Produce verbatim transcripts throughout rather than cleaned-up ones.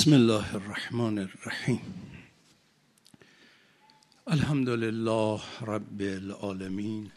بسم الله الرحمن الرحیم. الحمد لله رب العالمین.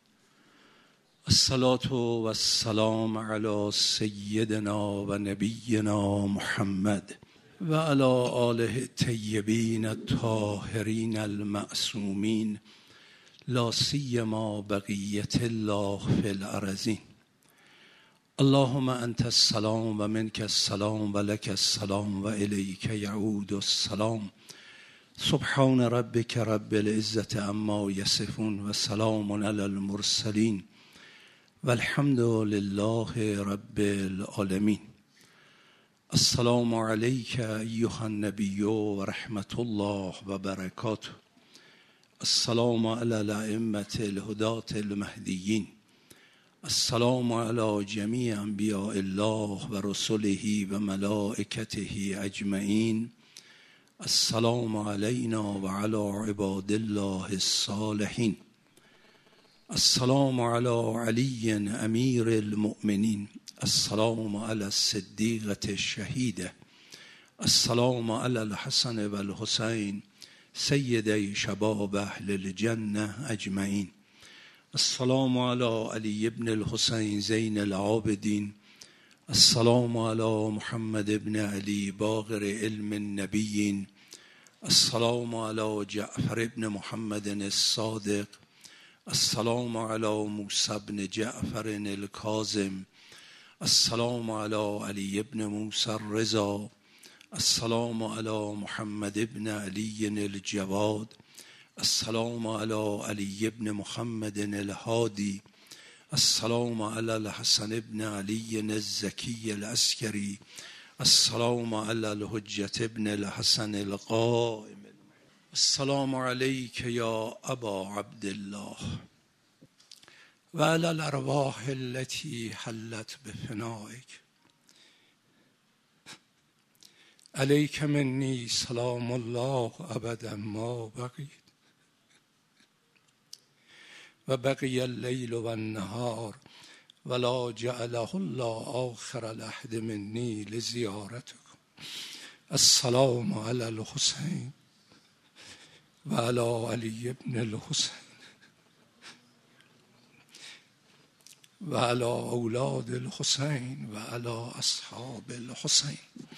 الصلاة و السلام علی سیدنا و نبینا محمد و علی آله الطیبین الطاهرین المعصومین، لا سیما بقیة الله فی الارضین. اللهم انت السلام و منک السلام و لک السلام و الیک یعود السلام. سبحان ربک رب العزة عما یصفون و سلام علی المرسلین و الحمد لله رب العالمین. السلام علیک ایها النبی و رحمت الله و برکاته. السلام علی الائمة الهداة المهدیین. السلام علی جمیع انبیاء الله و رسله و ملائکته اجمعین. السلام علینا و علی عباد الله الصالحین. السلام علی علی امیر المؤمنین. السلام علی الصدیقة الشهیده. السلام علی الحسن و الحسین سیدی شباب اهل الجنه اجمعین. السلام علی علی ابن الحسین زین العابدین. السلام علی محمد ابن علی باقر علم النبیین. السلام علی جعفر ابن محمد الصادق. السلام علی موسی ابن جعفر الکاظم. السلام علی علی ابن موسی الرضا. السلام علی محمد ابن علی الجواد. السلام علی علی ابن محمد الهادی. السلام علی الحسن ابن علی الزکی العسکری. السلام علی الحجة ابن الحسن القائم. السلام علیک یا ابا عبدالله و علی الارواح التي حلت بفنائک. علیک منی سلام الله ابدا ما بقیت و بقی اللیل و النهار ولا جعله الله آخر العهد منی لزیارتکم. السلام علی الحسین و علی علی ابن الحسین و علی اولاد الحسین و علی اصحاب الحسین.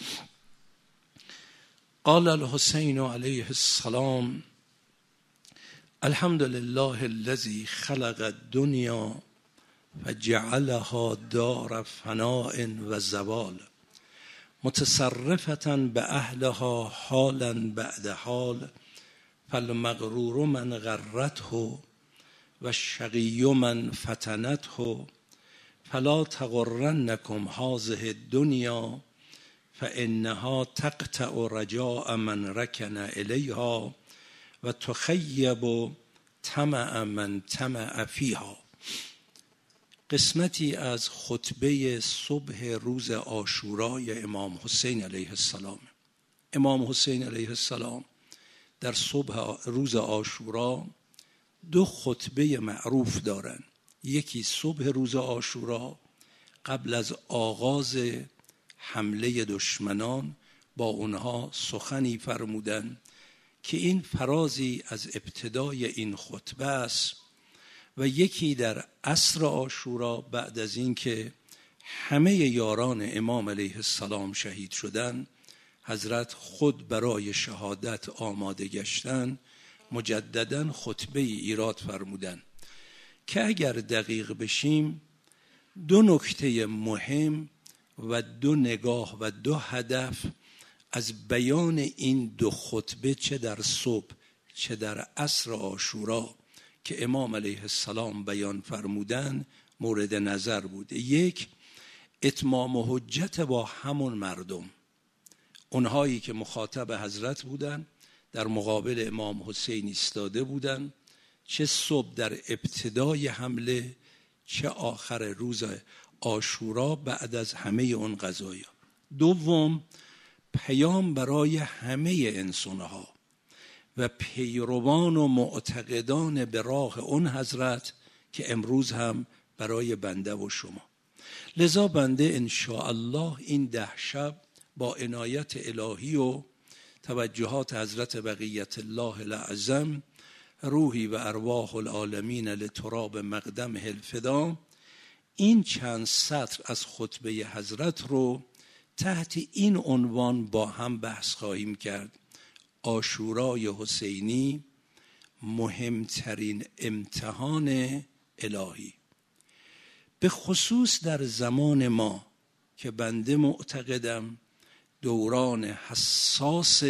قال الحسین علیه السلام: الحمد لله الذي خلق الدنيا فجعلها دار فناء و زوال، متصرفة بأهلها حالا بعد حال، فالمغرور من غرته و الشقی من فتنته، فلا تغرنكم هذه الدنيا فإنها تقطع رجاء من ركن إليها و تخیب طمع من طمع فیها. قسمتی از خطبه صبح روز عاشورای امام حسین علیه السلام. امام حسین علیه السلام در صبح روز عاشورا دو خطبه معروف دارن. یکی صبح روز عاشورا قبل از آغاز حمله دشمنان با اونها سخنی فرمودن که این فرازی از ابتدای این خطبه است، و یکی در عصر عاشورا بعد از اینکه همه یاران امام علیه السلام شهید شدند، حضرت خود برای شهادت آماده گشتن، مجددا خطبه ایراد فرمودن که اگر دقیق بشیم دو نکته مهم و دو نگاه و دو هدف از بیان این دو خطبه، چه در صبح چه در عصر عاشورا که امام علیه السلام بیان فرمودن، مورد نظر بوده. یک، اتمام حجت با همون مردم، اونهایی که مخاطب حضرت بودن، در مقابل امام حسین ایستاده بودن، چه صبح در ابتدای حمله چه آخر روز عاشورا بعد از همه اون قضایا. دوم، پیام برای همه انسانها و پیروان و معتقدان به راه اون حضرت که امروز هم برای بنده و شما. لذا بنده انشاءالله این ده شب با عنایت الهی و توجهات حضرت بقیت الله الاعظم روحی و ارواح العالمین لتراب مقدم الفدا این چند سطر از خطبه حضرت رو تحت این عنوان با هم بحث خواهیم کرد: عاشورای حسینی، مهمترین امتحان الهی. به خصوص در زمان ما که بنده معتقدم دوران حساس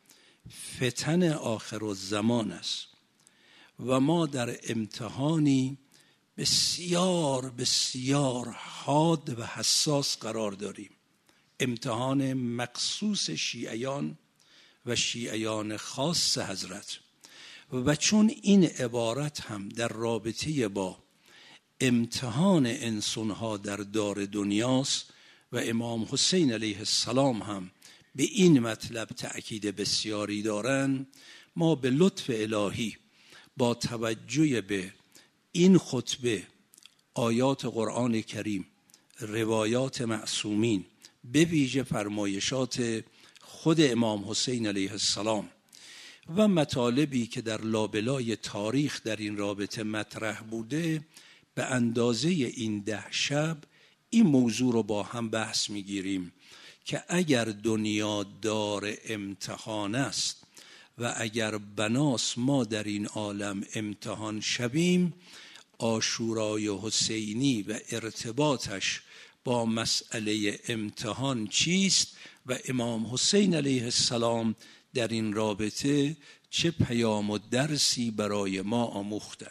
فتن آخرالزمان است و ما در امتحانی بسیار بسیار حاد و حساس قرار داریم، امتحان مخصوص شیعیان و شیعیان خاص حضرت. و چون این عبارت هم در رابطه با امتحان انسانها در دار دنیاست و امام حسین علیه السلام هم به این مطلب تأکید بسیاری دارن، ما به لطف الهی با توجه به این خطبه، آیات قرآن کریم، روایات معصومین، به ویژه فرمایشات خود امام حسین علیه السلام و مطالبی که در لابلای تاریخ در این رابطه مطرح بوده، به اندازه این ده شب این موضوع رو با هم بحث میگیریم که اگر دنیا دار امتحان است و اگر بناس ما در این عالم امتحان شویم، عاشورای حسینی و ارتباطش با مسئله امتحان چیست و امام حسین علیه السلام در این رابطه چه پیام و درسی برای ما آموختن.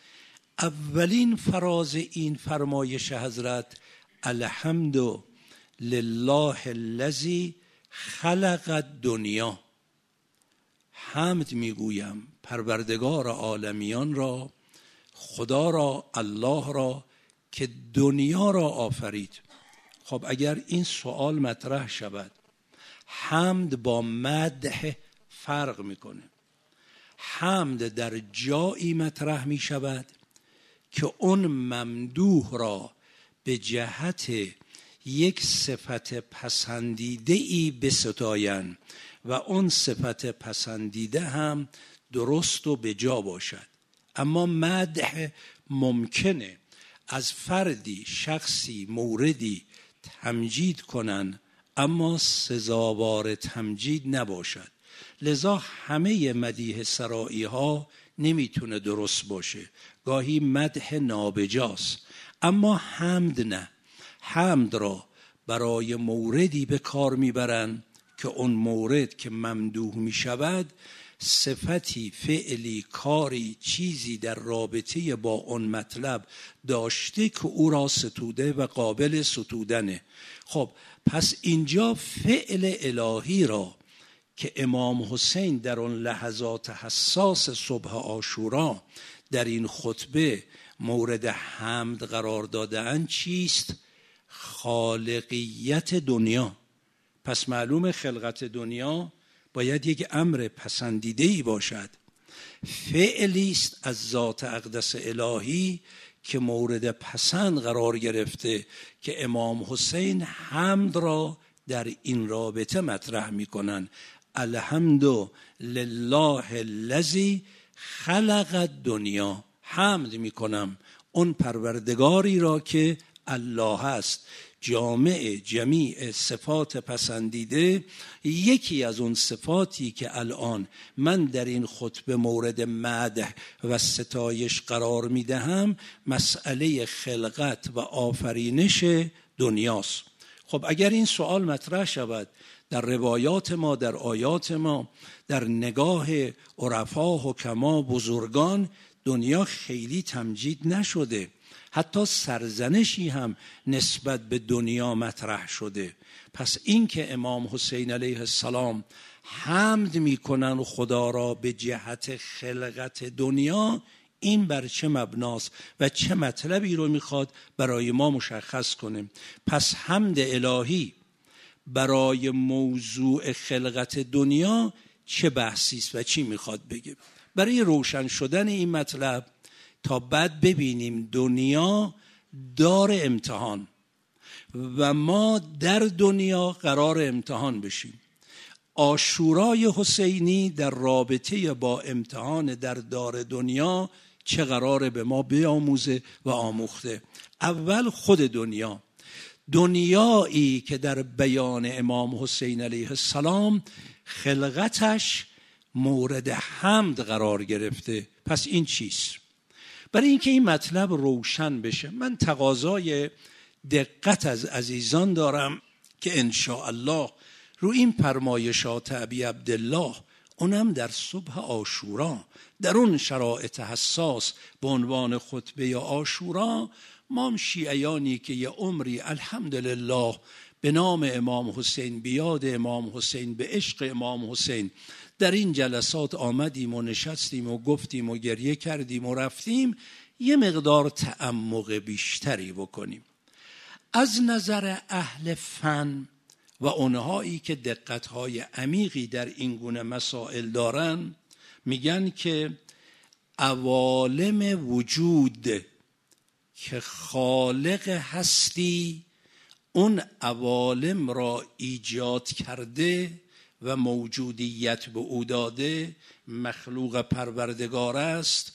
اولین فراز این فرمایش حضرت: الحمد لله الذی خلق الدنیا. حمد میگویم پروردگار عالمیان را، خدا را، الله را که دنیا را آفرید. خب اگر این سوال مطرح شود، حمد با مدح فرق میکنه. حمد در جایی مطرح می شود که اون ممدوح را به جهت یک صفت پسندیده ای بستاین و اون صفت پسندیده هم درست و به جا باشد. اما مدح ممکنه از فردی، شخصی، موردی تمجید کنن اما سزاوار تمجید نباشد. لذا همه مدیح سرائی ها نمیتونه درست باشه، گاهی مدح نابجاست. اما حمد نه، حمد را برای موردی به کار میبرن که اون مورد که ممدوح میشود صفتی، فعلی، کاری، چیزی در رابطه با اون مطلب داشته که او را ستوده و قابل ستودنه. خب پس اینجا فعل الهی را که امام حسین در اون لحظات حساس صبح عاشورا در این خطبه مورد حمد قرار داده‌اند چیست؟ خالقیت دنیا. پس معلوم خلقت دنیا باید یک امر پسندیده‌ای باشد، فعلی است از ذات اقدس الهی که مورد پسند قرار گرفته که امام حسین حمد را در این رابطه مطرح می‌کنند. الحمد لله الذی خلق الدنیا. حمد میکنم اون پروردگاری را که الله است، جامع جمیع صفات پسندیده. یکی از اون صفاتی که الان من در این خطبه مورد مدح و ستایش قرار میدهم مسئله خلقت و آفرینش دنیاست. خب اگر این سوال مطرح شود در روایات ما، در آیات ما، در نگاه عرفا، حکما، بزرگان، دنیا خیلی تمجید نشده، حتی سرزنشی هم نسبت به دنیا مطرح شده. پس این که امام حسین علیه السلام حمد میکنن خدا را به جهت خلقت دنیا، این بر چه مبناست و چه مطلبی رو میخواد برای ما مشخص کنه؟ پس حمد الهی برای موضوع خلقت دنیا چه بحثی است و چی میخواد بگه؟ برای روشن شدن این مطلب تا بعد ببینیم دنیا دار امتحان و ما در دنیا قرار امتحان بشیم. عاشورای حسینی در رابطه با امتحان در دار دنیا چه قراره به ما بیاموزه و آموخته؟ اول خود دنیا، دنیایی که در بیان امام حسین علیه السلام خلقتش مورد حمد قرار گرفته. پس این چیست؟ برای اینکه این مطلب روشن بشه من تقاضای دقت از عزیزان دارم که انشاءالله رو این فرمایشات ابی عبدالله، اونم در صبح عاشورا، در اون شرایط حساس به عنوان خطبه عاشورا، ما شیعیانی که یه عمری الحمدلله به نام امام حسین، بیاد امام حسین، به عشق امام حسین در این جلسات آمدیم و نشستیم و گفتیم و گریه کردیم و رفتیم، یه مقدار تعمق بیشتری بکنیم. از نظر اهل فن و اونهایی که دقتهای عمیقی در این گونه مسائل دارن، میگن که عوالم وجود که خالق هستی اون عوالم را ایجاد کرده و موجودیت به او داده، مخلوق پروردگار است،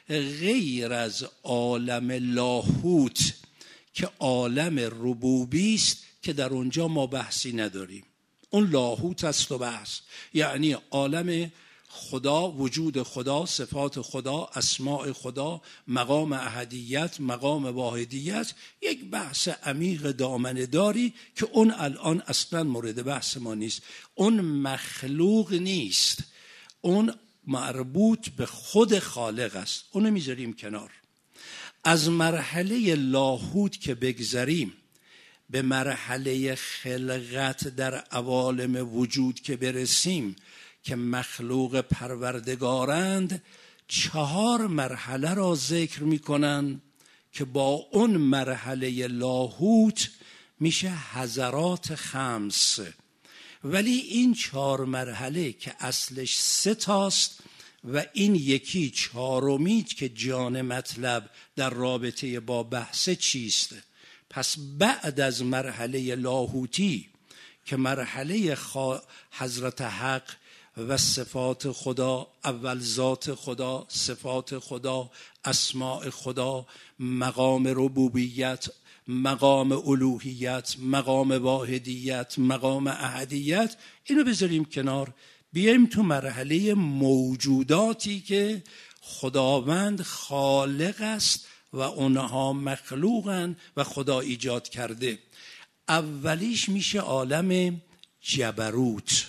غیر از عالم لاهوت که عالم ربوبی است که در اونجا ما بحثی نداریم. اون لاهوت است و بحث، یعنی عالم خدا، وجود خدا، صفات خدا، اسماء خدا، مقام احدیت، مقام واحدیت، یک بحث عمیق دامنه داری که اون الان اصلا مورد بحث ما نیست. اون مخلوق نیست، اون مربوط به خود خالق است. اونو میذاریم کنار. از مرحله لاهوت که بگذریم به مرحله خلقت در عوالم وجود که برسیم که مخلوق پروردگارند، چهار مرحله را ذکر میکنن که با اون مرحله لاهوت میشه حضرات خمس. ولی این چهار مرحله که اصلش سه تاست و این یکی چهارمی که جان مطلب در رابطه با بحث چیست. پس بعد از مرحله لاهوتی که مرحله حضرت حق و صفات خدا، اول ذات خدا، صفات خدا، اسماء خدا، مقام ربوبیت، مقام الوهیت، مقام واحدیت، مقام احدیت، اینو بذاریم کنار، بیایم تو مرحله موجوداتی که خداوند خالق است و اونها مخلوقن و خدا ایجاد کرده. اولیش میشه عالم جبروت.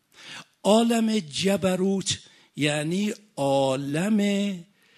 عالم جبروت یعنی عالم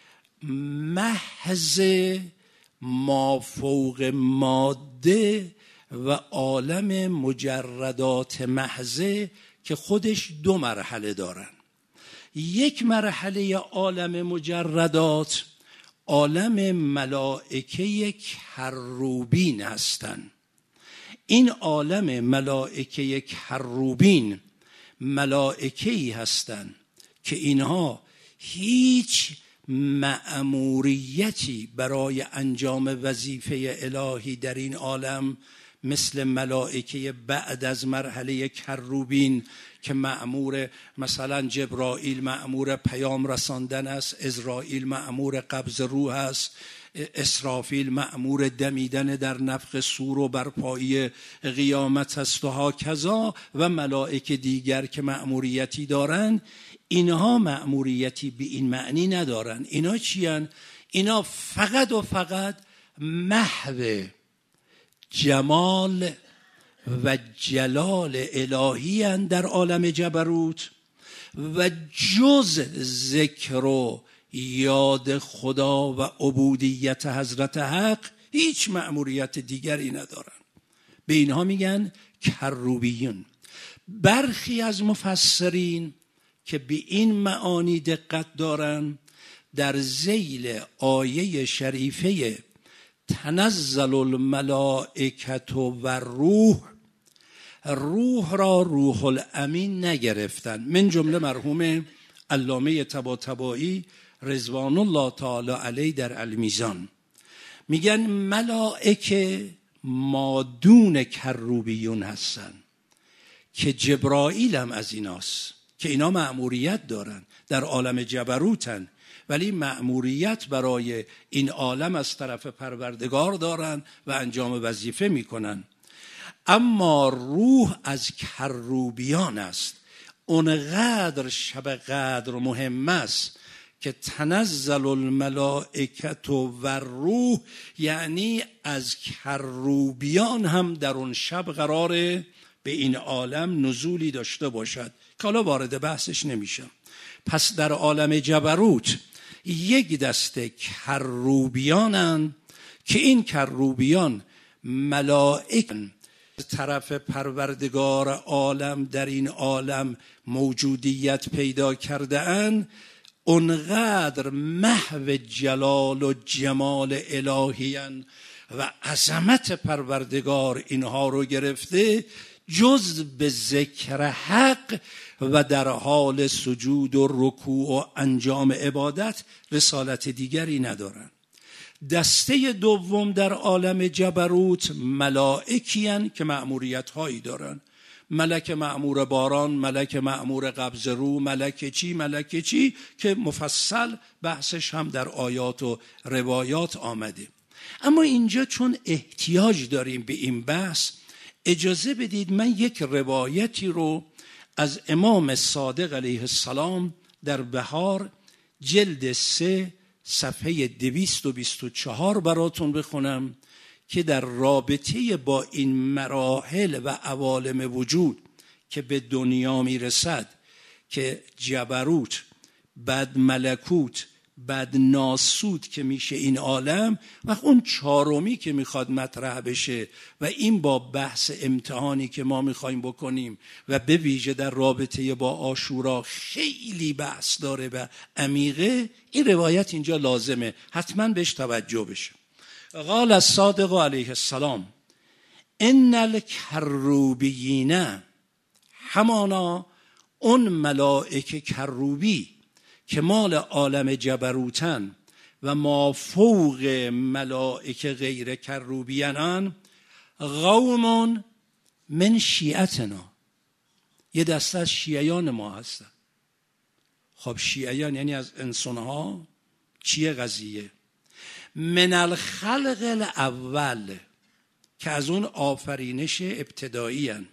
محض مافوق ماده و عالم مجردات محضه که خودش دو مرحله دارن. یک مرحله عالم مجردات عالم ملائکه کروبین هستن. این عالم ملائکه کروبین ملائکه‌ای هستند که اینها هیچ مأموریتی برای انجام وظیفه الهی در این عالم مثل ملائکه بعد از مرحله کروبین که مأمور، مثلا جبرائیل مأمور پیام رساندن است، عزرائیل مأمور قبض روح است، اسرافیل مأمور دمیدن در نفخ صور و برپایی قیامت است و هاکذا، و ملائکه دیگر که مأموریتی دارن. اینها مأموریتی به این معنی ندارن. اینا چی هن؟ اینا فقط و فقط محو جمال و جلال الهی هن در عالم جبروت و جز ذکر و یاد خدا و عبودیت حضرت حق هیچ مأموریت دیگری ندارن. به اینها میگن کروبیون. برخی از مفسرین که به این معانی دقت دارن در ذیل آیه شریفه تنزل الملائکة و روح، روح را روح الامین نگرفتن. من جمله مرحوم علامه طباطبایی رضوان الله تعالی علیه در المیزان میگن ملائکه مادون کروبیون هستن که جبرائیل هم از ایناست که اینا مأموریت دارن، در عالم جبروتن، ولی مأموریت برای این عالم از طرف پروردگار دارن و انجام وظیفه میکنن. اما روح از کروبیان است. اونقدر شب قدر مهم است که تنزل الملائکت و روح، یعنی از کروبیان هم در اون شب قراره به این عالم نزولی داشته باشد که حالا وارد بحثش نمیشم. پس در عالم جبروت یک دسته کروبیانن که این کروبیان ملائکه طرف پروردگار عالم در این عالم موجودیت پیدا کرده اند، اونقدر محو جلال و جمال الهیان و عظمت پروردگار اینها رو گرفته، جز به ذکر حق و در حال سجود و رکوع و انجام عبادت رسالت دیگری ندارن. دسته دوم در عالم جبروت ملائکیان که مأموریت هایی دارن. ملک مأمور باران، ملک مأمور قبض رو، ملک چی ملک چی که مفصل بحثش هم در آیات و روایات آمده. اما اینجا چون احتیاج داریم به این بحث، اجازه بدید من یک روایتی رو از امام صادق علیه السلام در بهار جلد سه صفحه دویست و بیست و چهار براتون بخونم که در رابطه با این مراحل و عوالم وجود که به دنیا میرسد که جبروت، بعد ملکوت، بعد ناسوت که میشه این عالم، و اون چهارمی که میخواد مطرح بشه و این با بحث امتحانی که ما میخوایم بکنیم و به ویژه در رابطه با عاشورا خیلی بحث داره و عمیقه، این روایت اینجا لازمه حتما بهش توجه بشه. قال الصادق علیه السلام ان الکروبیین، همانا اون ملائکه کروبی که مال عالم جبروتن و ما فوق ملائکه غیر کروبیانان، قوم من شیعتنا، یه دسته از شیعیان ما هستن. خب شیعیان یعنی از انسانها چیه قضیه؟ من الخلق الاول، که از اون آفرینش ابتدایی هن.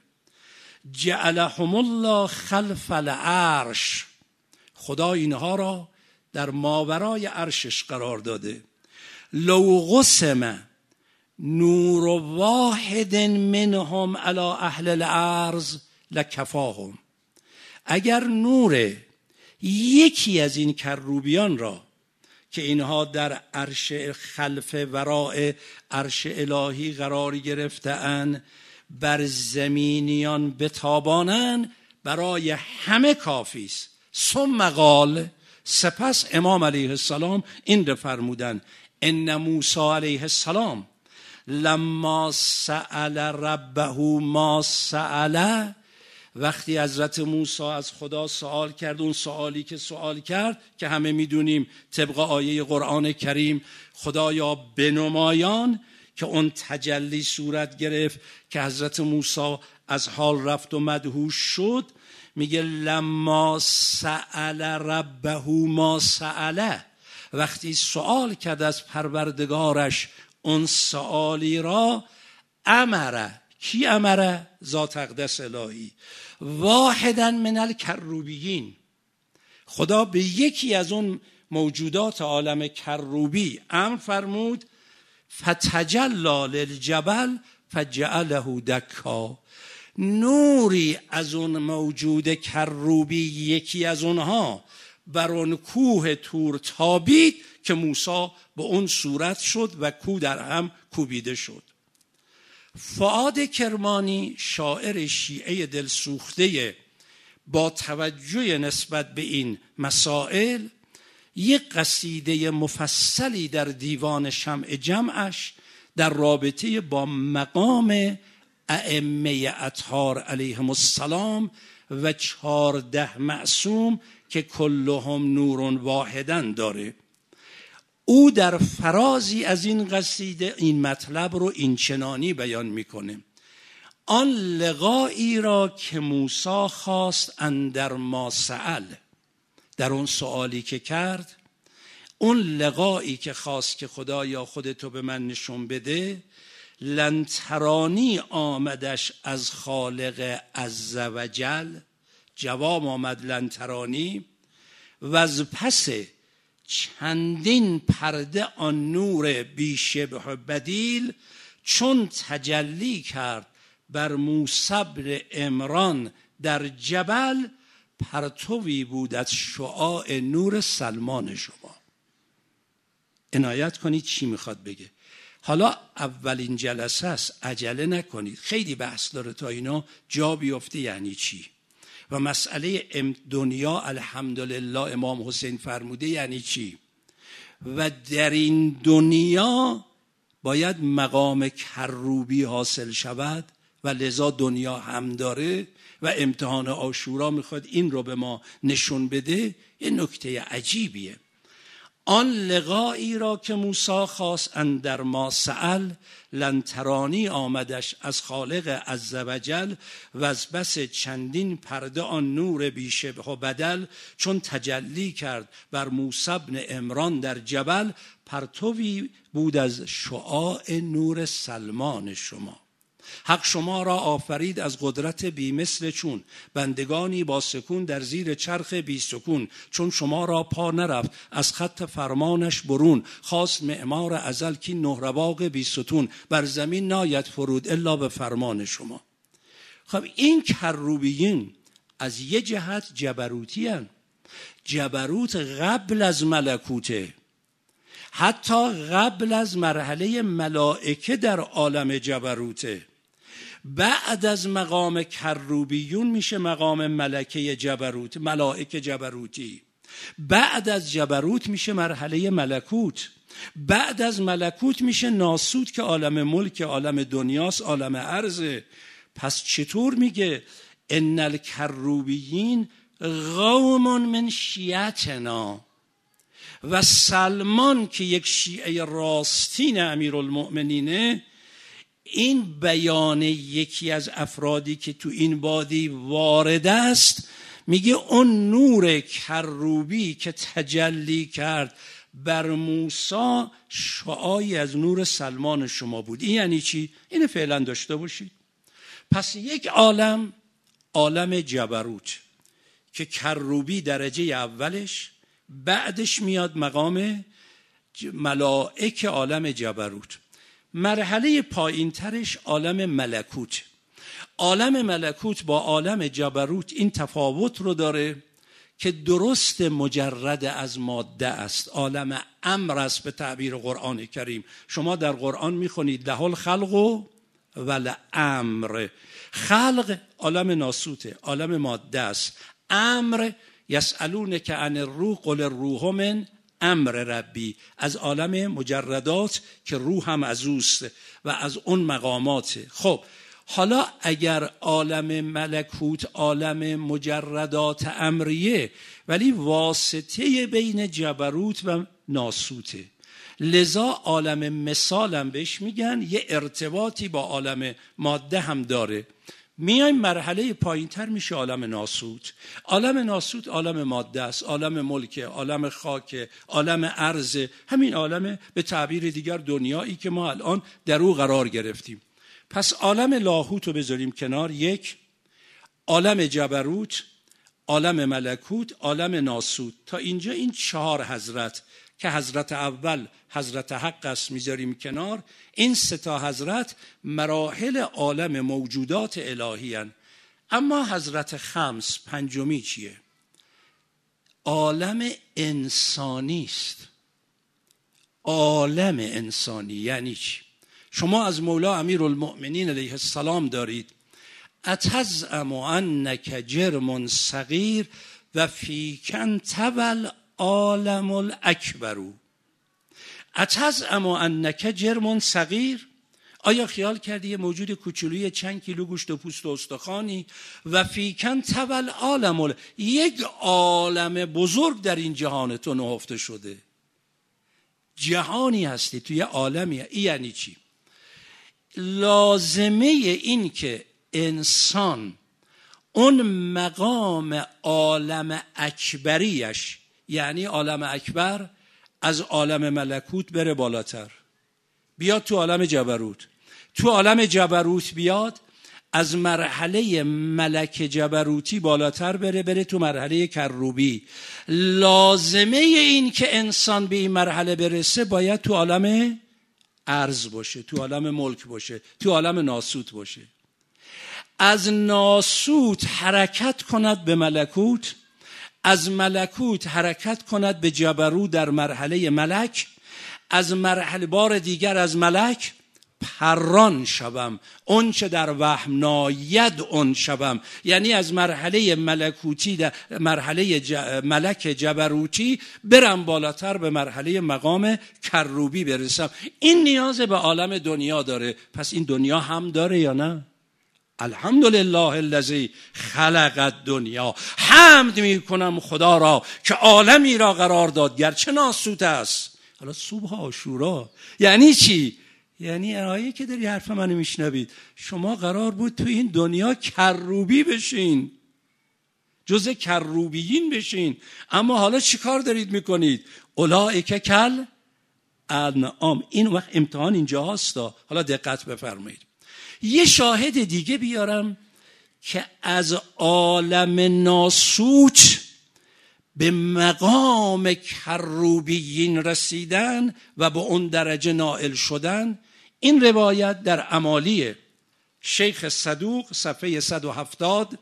جعلهم الله خلف العرش، خدا اینها را در ماورای عرشش قرار داده. لو قسم نور واحد منهم علی اهل الارض لکفاهم، اگر نور یکی از این کروبیان را که اینها در عرش خلف وراء عرش الهی قرار گرفته‌اند بر زمینیان بتابانند، برای همه کافی است. ثم قال، سپس امام علیه السلام این رو فرمودن: ان موسی علیه السلام لما سأل ربه ما سأل، وقتی حضرت موسی از خدا سوال کرد، اون سوالی که سوال کرد که همه میدونیم طبق آیه قرآن کریم، خدایا بنمایان، که اون تجلی صورت گرفت که حضرت موسی از حال رفت و مدهوش شد. میگه لما سأل ربه ما سأل، وقتی سوال کرد از پروردگارش اون سوالی را، امره، کی امره؟ ذات اقدس الهی، واحدا من الکروبیین، خدا به یکی از اون موجودات عالم کروبی امر فرمود، فتجلی للجبل فجعله دکا، نوری از اون موجود کروبی، یکی از اونها، بر اون کوه تور تابید که موسی به اون صورت شد و کوه در هم کوبیده شد. فؤاد کرمانی، شاعر شیعه دلسوخته با توجه نسبت به این مسائل، یک قصیده مفصلی در دیوان شمع جمعش در رابطه با مقام ائمه اطهار علیهم السلام و چهارده معصوم که کلهم نور واحدن داره. او در فرازی از این قصیده این مطلب رو این چنانی بیان میکنه: آن لقایی را که موسی خواست اندر ما سأل، در اون سوالی که کرد، اون لقایی که خواست که خدایا خودتو به من نشون بده، لن ترانی آمدش از خالق عز و جل، جواب آمد لن ترانی، و از پس چندین پرده آن نور بی شبه بدیل، چون تجلی کرد بر موسی بن عمران در جبل، پرتوی بود از شعاع نور سلمان شما. عنایت کنید چی میخواد بگه. حالا اولین جلسه است، عجله نکنید، خیلی بحث داره تا اینا جا بیفته یعنی چی. و مسئله دنیا الحمدلله امام حسین فرموده یعنی چی. و در این دنیا باید مقام کروبی حاصل شود و لذا دنیا هم داره و امتحان عاشورا میخواد این رو به ما نشون بده. یه نکته عجیبیه. آن لقایی را که موسی خواست اندر ما سأل، لن ترانی آمدش از خالق عز و جل، و از بس چندین پرده آن نور بی شبه و بدل، چون تجلی کرد بر موسی بن عمران در جبل، پرتوی بود از شعاع نور سلمان شما. حق شما را آفرید از قدرت بی مثل چون، بندگانی با سکون در زیر چرخ بی سکون، چون شما را پا نرفت از خط فرمانش برون، خواست معمار ازل کی نهرباغ بی ستون، بر زمین ناید فرود الا به فرمان شما. خب این کروبیین از یه جهت جبروتی هن. جبروت قبل از ملکوته، حتی قبل از مرحله ملائکه در عالم جبروته. بعد از مقام کروبیون میشه مقام ملکه جبروت، ملائکه جبروتی. بعد از جبروت میشه مرحله ملکوت. بعد از ملکوت میشه ناسوت که عالم ملک، عالم دنیاست، عالم ارضه. پس چطور میگه ان الکروبیین قوم من شیعتنا، و سلمان که یک شیعه راستین امیرالمؤمنینه، این بیان یکی از افرادی که تو این وادی وارد است، میگه اون نور کروبی که تجلی کرد بر موسی شعاعی از نور سلمان شما بود. این یعنی چی؟ اینو فعلا داشته باشید. پس یک عالم، عالم جبروت که کروبی درجه اولش، بعدش میاد مقام ملائکه عالم جبروت. مرحله پایین ترش عالم ملکوت. عالم ملکوت با عالم جبروت این تفاوت رو داره که درست مجرد از ماده است، عالم امر است به تعبیر قرآن کریم. شما در قرآن میخونید له الخلق و الامر. خلق عالم ناسوته، عالم ماده است. امر یسألونک عن الروح قل الروح من امر ربی، از عالم مجردات که روح هم از اوست و از اون مقاماته. خب حالا اگر عالم ملکوت عالم مجردات امریه، ولی واسطه بین جبروت و ناسوته، لذا عالم مثالم بهش میگن، یه ارتباطی با عالم ماده هم داره. میایم مرحله پایین تر میشه عالم ناسوت. عالم ناسوت عالم ماده است، عالم ملک، عالم خاک، عالم ارض، همین عالم به تعبیر دیگر دنیایی که ما الان در او قرار گرفتیم. پس عالم لاهوت رو بذاریم کنار، یک عالم جبروت، عالم ملکوت، عالم ناسوت. تا اینجا این چهار حضرت که حضرت اول حضرت حق است میذاریم کنار. این سه تا حضرت مراحل عالم موجودات الهی هستند. اما حضرت خمس پنجمی چیه؟ عالم انسانی است. عالم انسانی یعنی چی؟ شما از مولا امیرالمؤمنین علیه السلام دارید اتزعم انک جرم صغیر و فیکن تول عالم الاکبر. اتزعم انک جرم صغیر، آیا خیال کردی یه موجود کوچولوی چند کیلو گوشت و پوست و استخوانی و فیکن تول عالم، یک عالم بزرگ در این جهان تو نهفته شده. جهانی هستی، توی عالمی. این یعنی چی؟ لازمه این که انسان اون مقام عالم اکبریش، یعنی عالم اکبر، از عالم ملکوت بره بالاتر، بیاد تو عالم جبروت. تو عالم جبروت بیاد، از مرحله ملک جبروتی بالاتر بره، بره تو مرحله کروبی. لازمه این که انسان به این مرحله برسه باید تو عالم ارض باشه، تو عالم ملک باشه، تو عالم ناسوت باشه. از ناسوت حرکت کند به ملکوت، از ملکوت حرکت کند به جبروت در مرحله ملک، از مرحله بار دیگر از ملک پران شوم، اون چه در وهم ناید اون شوم. یعنی از مرحله ملکوتی در مرحله ج... ملک جبروتی برم بالاتر به مرحله مقام کروبی برسم. این نیاز به عالم دنیا داره. پس این دنیا هم داره یا نه؟ الحمدلله الذی خلق الدنیا. حمد میکنم خدا را که عالمی را قرار داد گرچه ناسوت است. حالا صبح عاشورا یعنی چی؟ یعنی آیه که داری حرف منو میشنوید، شما قرار بود تو این دنیا کروبی بشین، جزء کروبیین بشین، اما حالا چی کار دارید میکنید؟ اولئک کل انعام. این وقت امتحان اینجا هستا. حالا دقت بفرمایید. یه شاهد دیگه بیارم که از عالم ناسوت به مقام کروبیین رسیدن و به اون درجه نائل شدن. این روایت در اعمالی شیخ صدوق صفحه صد و هفتاد،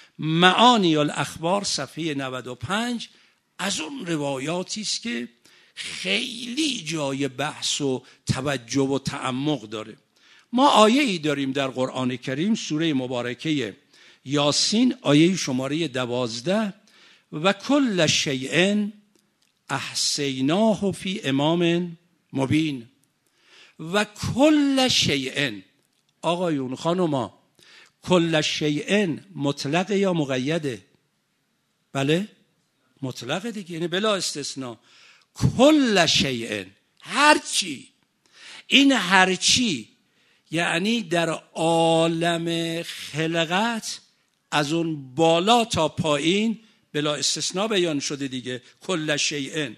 معانی الاخبار صفحه نود و پنج، از اون روایاتی است که خیلی جای بحث و توجه و تعمق داره. ما آیه ای داریم در قرآن کریم، سوره مبارکه یاسین، آیه شماره دوازده، و کل شیء احصیناه فی امام مبین. و کل شیء، آقایون خانوما، کل شیء مطلق یا مقیده؟ بله مطلق دیگه، یعنی بلا استثناء. کل شیء، هرچی. این هرچی یعنی در عالم خلقت از اون بالا تا پایین بلا استثناء بیان شده دیگه. کل شیء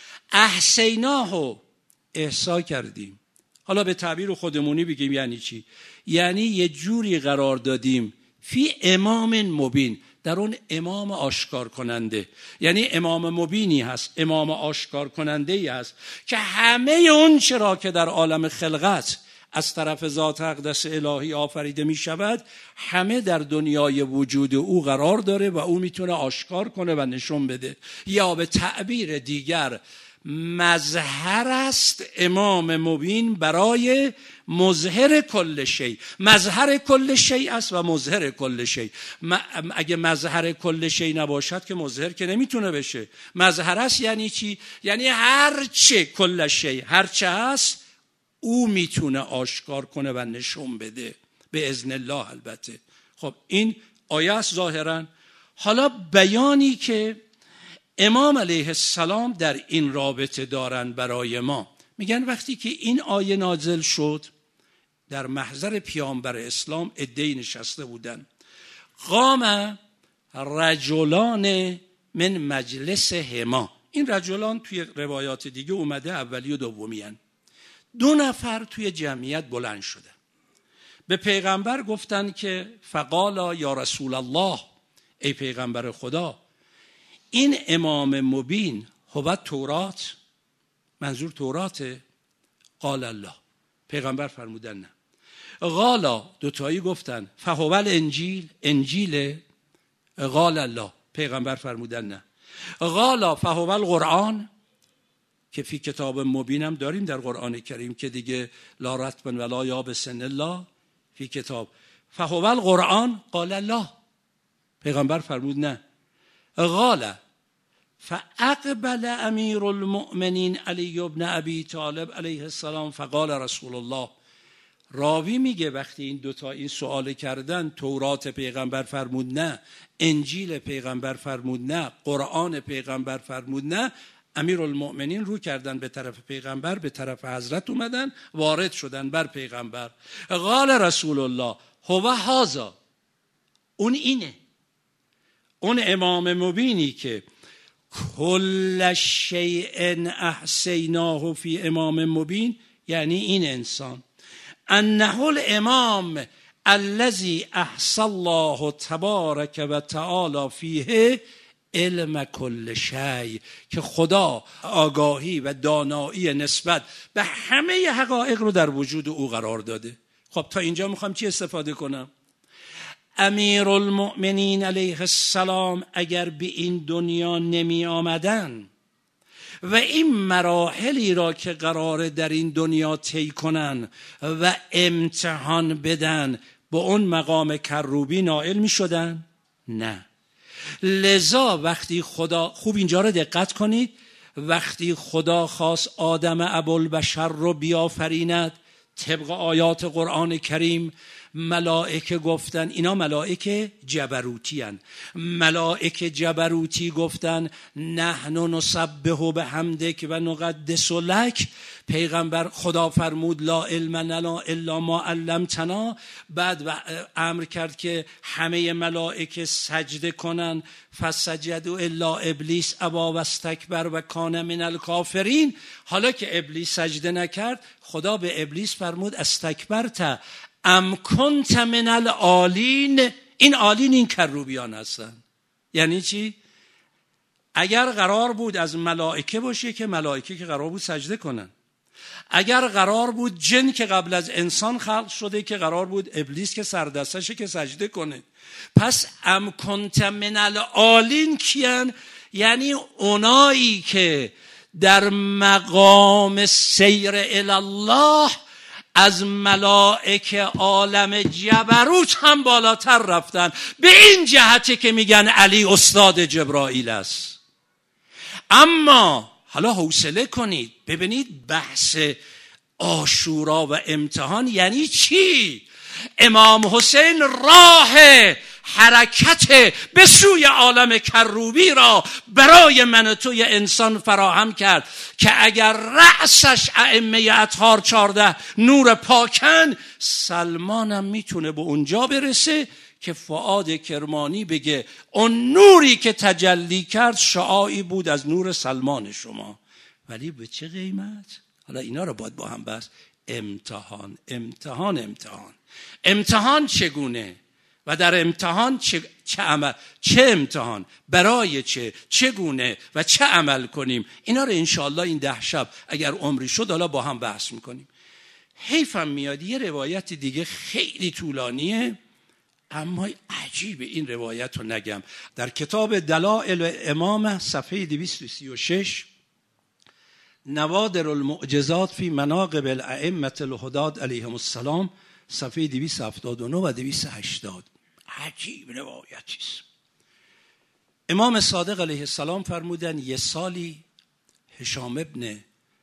احصیناه، احصا کردیم. حالا به تعبیر خودمونی بگیم یعنی چی؟ یعنی یه جوری قرار دادیم فی امام مبین، در اون امام آشکار کننده. یعنی امام مبینی هست، امام آشکار کننده ای هست که همه اون چرا که در عالم خلقت از طرف ذات اقدس الهی آفریده می شود، همه در دنیای وجود او قرار داره و او میتونه آشکار کنه و نشون بده. یا به تعبیر دیگر مظهر است امام مبین برای مظهر کل شی. مظهر کل شی است و مظهر کل شی. اگه مظهر کل شی نباشد که مظهر که نمیتونه بشه. مظهر است یعنی چی؟ یعنی هر چه کل شی، هر چه هست او میتونه آشکار کنه و نشون بده به اذن الله. البته خب این آیه است ظاهرا. حالا بیانی که امام علیه السلام در این رابطه دارن برای ما، میگن وقتی که این آیه نازل شد در محضر پیامبر اسلام عده‌ای نشسته بودن. قام رجلان من مجلس هما. این رجلان توی روایات دیگه اومده اولی و دومی هن. دو نفر توی جمعیت بلند شده، به پیغمبر گفتن که فقالا یا رسول الله، ای پیغمبر خدا، این امام مبین هو تورات، منظور توراته؟ قال الله، پیغمبر فرمودن نه. قالا، دوتایی گفتن فهو الانجیل، انجیل؟ قال الله، پیغمبر فرمودن نه. قالا فهو القرآن، که فی کتاب مبینم داریم در قرآن کریم که دیگه لا رطب ولا یابس الا فی کتاب. فهو القرآن قال الله، پیغمبر فرمود نه. قال فاقبل امیر المؤمنین علی ابن ابی طالب علیه السلام فقال رسول الله. راوی میگه وقتی این دوتا این سوال کردن، تورات پیغمبر فرمود نه، انجیل پیغمبر فرمود نه، قرآن پیغمبر فرمود نه، امیرالمؤمنین رو کردن به طرف پیغمبر، به طرف حضرت اومدن، وارد شدن بر پیغمبر. قال رسول الله هو هذا، اون اینه، اون امام مبینی که کل شیء احصیناه فی امام مبین، یعنی این انسان. انه الامام الذی احصى الله تبارک و تعالی فیه علم کل شیء، که خدا آگاهی و دانایی نسبت به همه حقایق رو در وجود او قرار داده. خب تا اینجا میخوام چی استفاده کنم؟ امیرالمؤمنین علیه السلام اگر به این دنیا نمی آمدن و این مراحلی را که قراره در این دنیا طی کنن و امتحان بدن، به اون مقام کروبی نائل می شدن؟ نه. لذا وقتی خدا، خوب اینجا رو دقت کنید، وقتی خدا خواست آدم ابوالبشر رو بیافریند طبق آیات قرآن کریم، ملائکه گفتن، اینا ملائکه جبروتی هن. ملائکه جبروتی گفتن نحن نسبح بحمدک و نقدس لک. پیغمبر خدا فرمود لا علم لنا الا ما علمتنا. بعد امر کرد که همه ملائکه سجده کنن، فسجدوا الا ابلیس ابا و استکبر و کان من الکافرین. حالا که ابلیس سجده نکرد، خدا به ابلیس فرمود استکبرت ام کنت من العالین. این عالین این کروبیان هستن. یعنی چی؟ اگر قرار بود از ملائکه باشه که ملائکه که قرار بود سجده کنن، اگر قرار بود جن که قبل از انسان خلق شده که قرار بود ابلیس که سردستشه که سجده کنه، پس ام کنت من العالین کیان؟ یعنی اونایی که در مقام سیر الله از ملائکه عالم جبروت هم بالاتر رفتن. به این جهته که میگن علی استاد جبرائیل است. اما حالا حوصله کنید ببینید بحث عاشورا و امتحان یعنی چی؟ امام حسین راه حرکت به سوی عالم کروبی را برای من و توی انسان فراهم کرد که اگر رأسش ائمه اطهار چارده نور پاکن، سلمانم میتونه به اونجا برسه که فؤاد کرمانی بگه اون نوری که تجلی کرد شعاعی بود از نور سلمان شما. ولی به چه قیمت؟ حالا اینا رو باید با هم بس. امتحان امتحان امتحان امتحان چگونه و در امتحان چه, چه عمل، چه امتحان، برای چه، چگونه و چه عمل کنیم، اینا رو انشاءالله این ده شب اگر عمری شد حالا با هم بحث میکنیم. حیفم میاد یه روایت دیگه خیلی طولانیه اما عجیب این روایت رو نگم. در کتاب دلائل امامه صفحه دویست و سی و شش، نوادر المعجزات فی مناقب الائمه الهداد علیهم السلام، صفحه دویست و هفتاد و نه و دویست و هشتاد. عجیب روایتی است. امام صادق علیه السلام فرمودن یه سالی هشام ابن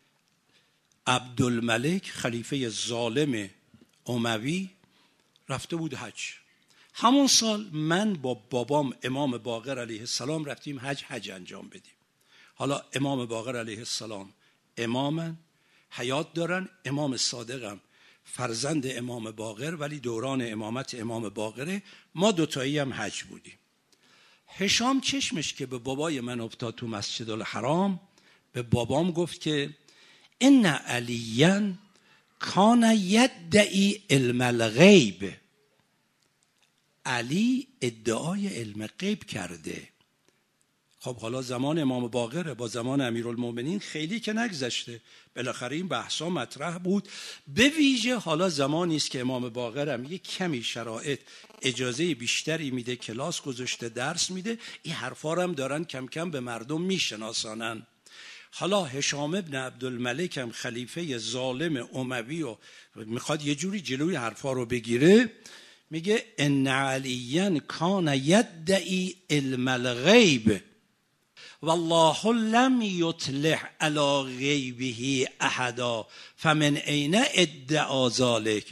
عبدالملک خلیفه ظالم اموی رفته بود حج. همون سال من با بابام امام باقر علیه السلام رفتیم حج حج انجام بدیم. حالا امام باقر علیه السلام امامن، حیات دارن، امام صادقم فرزند امام باقر ولی دوران امامت امام باقره. ما دوتایی هم حج بودیم. هشام چشمش که به بابای من افتاد تو مسجد الحرام، به بابام گفت که ان علیاً کان یدعی علم الغیب. علی ادعای علم غیب کرده. خب حالا زمان امام باقره، با زمان امیرالمومنین خیلی که نگذشته، بالاخره این بحثا مطرح بود. به ویژه حالا زمانی است که امام باقر هم یک کمی شرایط اجازه بیشتری میده، کلاس گذاشته، درس میده، این حرفا هم دارن کم کم به مردم میشناسانن. حالا هشام ابن عبدالملک هم خلیفه ظالم اموی و میخواد یه جوری جلوی حرفا رو بگیره، میگه ان علیاً کان یدعی علم الغیب والله لم یطلع علی غیبه احدا فمن این ادعا ذلک.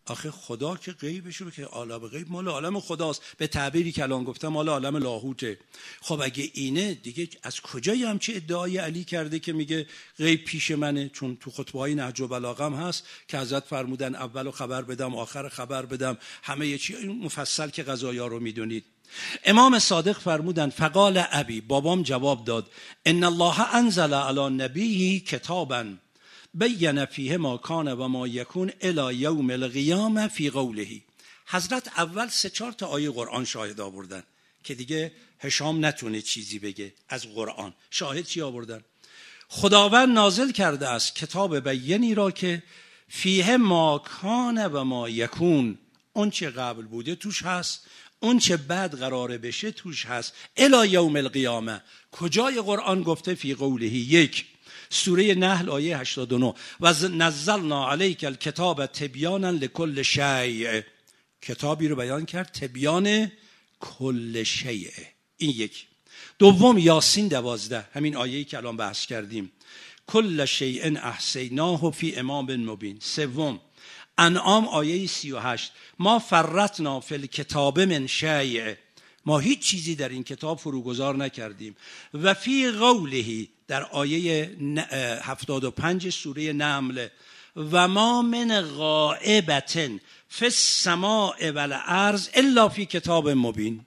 آخه خدا که غیبشو که عالم غیب مال عالم خداست، به تعبیری که الان گفتم مال عالم لاهوته. خب اگه اینه دیگه از کجای همچه ادعای علی کرده که میگه غیب پیش منه؟ چون تو خطبه‌های نهج البلاغه هم هست که حضرت فرمودن اولو خبر بدم آخر خبر بدم، همه چی مفصل که قضایا رو میدونید. امام صادق فرمودن فقال ابی، بابام جواب داد ان الله انزل علی نبیه کتابا بین فیه ما کان و ما یکون الی یوم القیامه فی قوله. حضرت اول سه چهار تا آیه قرآن شاهد آوردن که دیگه هشام نتونه چیزی بگه از قرآن. شاهد چی آوردن؟ خداوند نازل کرده است کتاب بینی را که فیه ما کان و ما یکون، اون چه قبل بوده توش هست، اون چه بعد قراره بشه توش هست. الی یوم القیامه کجای قرآن گفته؟ فی قوله. یک، سوره نحل آیه هشتاد و نه و نزلنا علیک الکتاب تبیانا لکل شیء، کتابی رو بیان کرد تبیان کل شیء. این یک. دوم یاسین دوازده، همین آیه‌ای که الان بحث کردیم، کل شیء احصیناه فی امام مبین. سوم انعام آیه سی و هشت، ما فرطنا فی الکتاب من شیء، ما هیچ چیزی در این کتاب فروگذار نکردیم. و فی قوله در آیه هفتاد و پنج سوره نمل، و ما من غائبة فی السماء والارض الا فی کتاب مبین.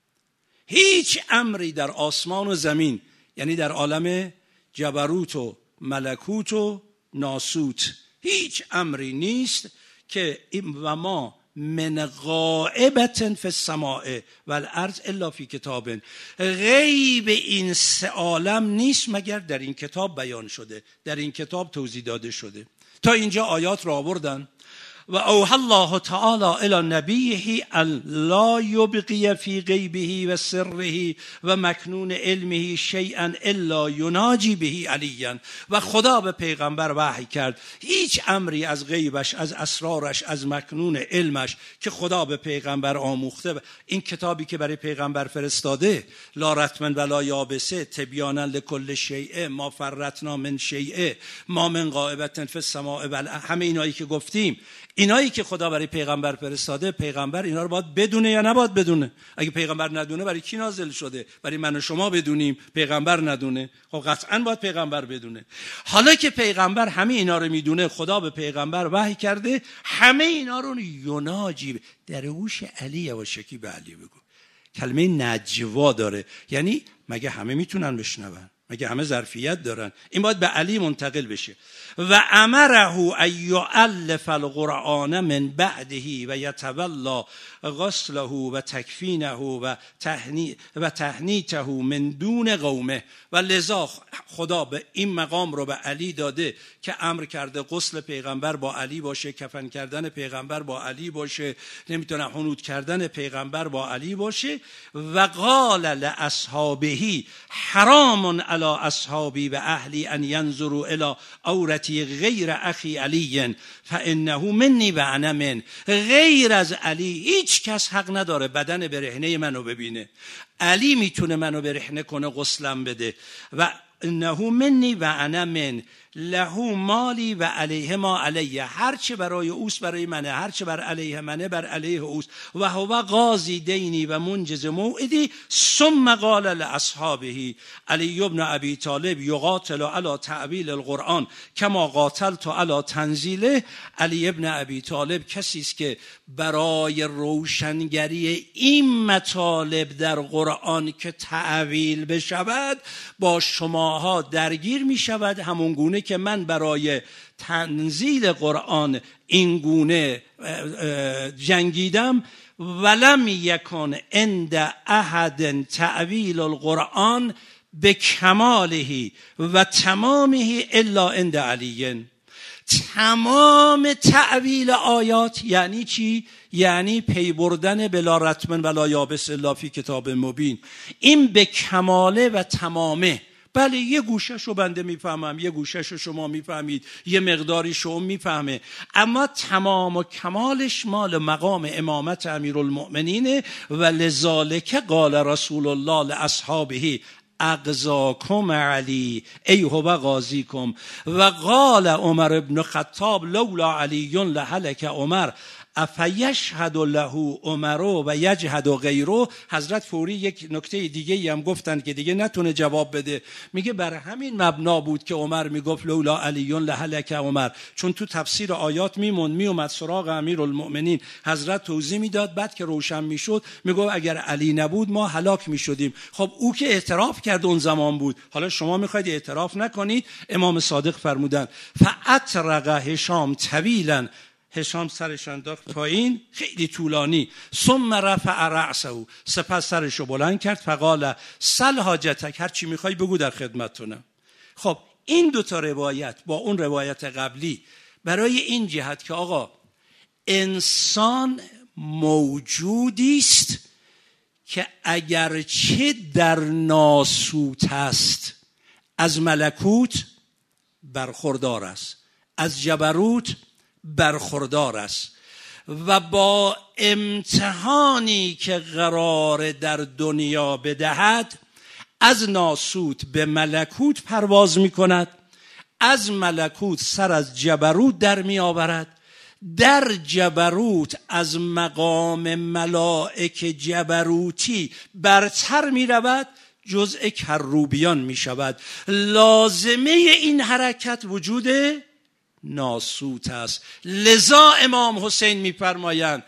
هیچ امری در آسمان و زمین، یعنی در عالم جبروت و ملکوت و ناسوت، هیچ امری نیست که و ما من غائبة فی السماء والارض الا فی کتاب، غیب این سه عالم نیست مگر در این کتاب بیان شده، در این کتاب توضیح داده شده. تا اینجا آیات را آوردن. و اوحی الله تعالی الی نبیه ان لا یبقی فی غیبه و سره و مکنون علمه شیئا الا یناجی به علیا. و خدا به پیغمبر وحی کرد هیچ امری از غیبش، از اسرارش، از مکنون علمش که خدا به پیغمبر آموخته، این کتابی که برای پیغمبر فرستاده، لا رتما ولا یابسه، تبیانا لکل شیء، ما فرطنا من شیء، ما من غائبة فی السماء و همه اینایی که گفتیم، اینایی که خدا برای پیغمبر فرستاده، پیغمبر اینا رو باید بدونه یا نباید بدونه؟ اگه پیغمبر ندونه برای کی نازل شده؟ برای من و شما بدونیم، پیغمبر ندونه. خب قطعا باید پیغمبر بدونه. حالا که پیغمبر همه اینا رو میدونه، خدا به پیغمبر وحی کرده همه اینا رو یناجی، در گوش علی یواشکی به علی بگو. کلمه نجوا داره، یعنی مگه همه میتونن بشنون؟ مگه همه ظرفیت دارن؟ این باید به علی منتقل بشه. و امره ان یؤلف القرآن من بعده و یتولا غسله و تکفینه و و تهنیته من دون قومه. و لذا خدا به این مقام رو به علی داده که امر کرده غسل پیغمبر با علی باشه، کفن کردن پیغمبر با علی باشه، نمیتونه حنوط کردن پیغمبر با علی باشه. و قال لاصحابه حرام علی اصحابی و اهلی ان ينظروا الى عورتی غیر اخی علی فانه منی و انا من. غیر از علی هیچ کس حق نداره بدن برهنه منو ببینه. علی میتونه منو برهنه کنه، غسلم بده. و انه منی و انا من، له مالی و علیه ما علیه، هرچه برای اوست برای منه، هرچه بر علیه منه بر علیه اوست. و هو قاضی دینی و منجز موعدی. ثم قال لاصحابه علی ابن ابی طالب یقاتل علی تعویل القرآن کما قاتلت علی تنزیله. علی ابن ابی طالب کسی است که برای روشنگری این مطالب در قرآن که تعویل بشود با شماها درگیر می شود، همون گونه که من برای تنزیل قرآن این گونه جنگیدم. ولم یکن عند احد تعویل القرآن به کماله و تمامه الا عند علی. تمام تعویل آیات یعنی چی؟ یعنی پی بردن بلا رتمن ولا یابس الا فی کتاب مبین. این به کماله و تمامه. بله یه گوشه‌شو بنده میفهمم، یه گوشه‌شو شما میفهمید، یه مقداری شما میفهمه، اما تمام و کمالش مال مقام امامت امیرالمؤمنین. و لذالک قال رسول الله لاصحابه اغزاکم علی ای هو غازیکم. و قال عمر ابن خطاب لولا علی لهلک عمر افیشهد له عمر و یجهد غیره. حضرت فوری یک نکته دیگه ای هم گفتن که دیگه نتونه جواب بده. میگه بر همین مبنا بود که عمر میگفت لولا علی لهلک عمر، چون تو تفسیر آیات میموند میومد سراغ امیرالمؤمنین، حضرت توضیح میداد، بعد که روشن میشد میگفت اگر علی نبود ما هلاک میشدیم. خب او که اعتراف کرد اون زمان بود، حالا شما میخواید اعتراف نکنید. امام صادق فرمودن فاطرق هشام طویلا، هشام سرش انداخت پایین خیلی طولانی، ثم رفع رأسه، سپس سرشو بلند کرد، فقال سل حاجتک، هر چی میخوای بگو در خدمتتونم. خب این دو تا روایت با اون روایت قبلی برای این جهت که آقا انسان موجودی است که اگرچه در ناسوت است از ملکوت برخوردار است، از جبروت برخوردار است و با امتحانی که قرار در دنیا بدهد از ناسوت به ملکوت پرواز می کند، از ملکوت سر از جبروت در می آورد، در جبروت از مقام ملائک جبروتی برتر می رود، جزء کروبیان می شود. لازمه این حرکت وجود ناسوت است. لذا امام حسین می فرمایند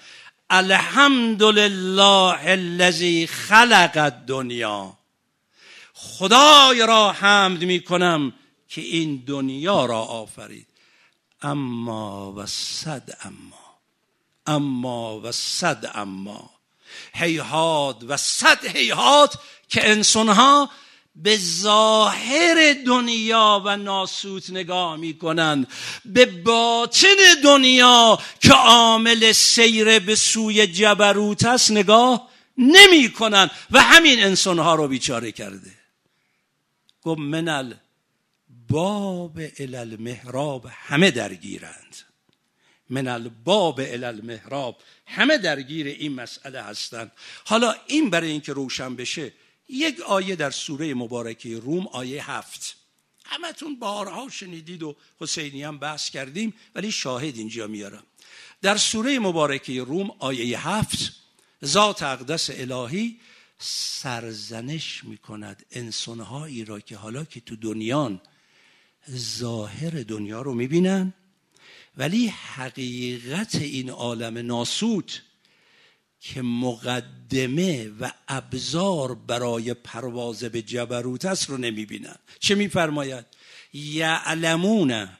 الحمدلله الذی خلق الدنیا، خدای را حمد می کنم که این دنیا را آفرید. اما و صد اما، اما و صد اما، هیهات و صد هیهات که انسانها به ظاهر دنیا و ناسوت نگاه می کنند، به باطن دنیا که عامل سیر به سوی جبروت است نگاه نمی کنند و همین انسانها رو بیچاره کرده. گفت من الباب الی المحراب، همه درگیرند، من الباب الی المحراب، همه درگیر این مسئله هستند. حالا این برای اینکه روشن بشه یک آیه در سوره مبارکه روم، آیه هفت، همتون بارها شنیدید و حسینی هم بحث کردیم ولی شاهد اینجا میارم. در سوره مبارکه روم آیه هفت ذات اقدس الهی سرزنش میکند انسانهایی را که حالا که تو دنیان ظاهر دنیا رو میبینن ولی حقیقت این عالم ناسوت که مقدمه و ابزار برای پرواز به جبروت است رو نمیبینن. چه میفرماید؟ یعلمون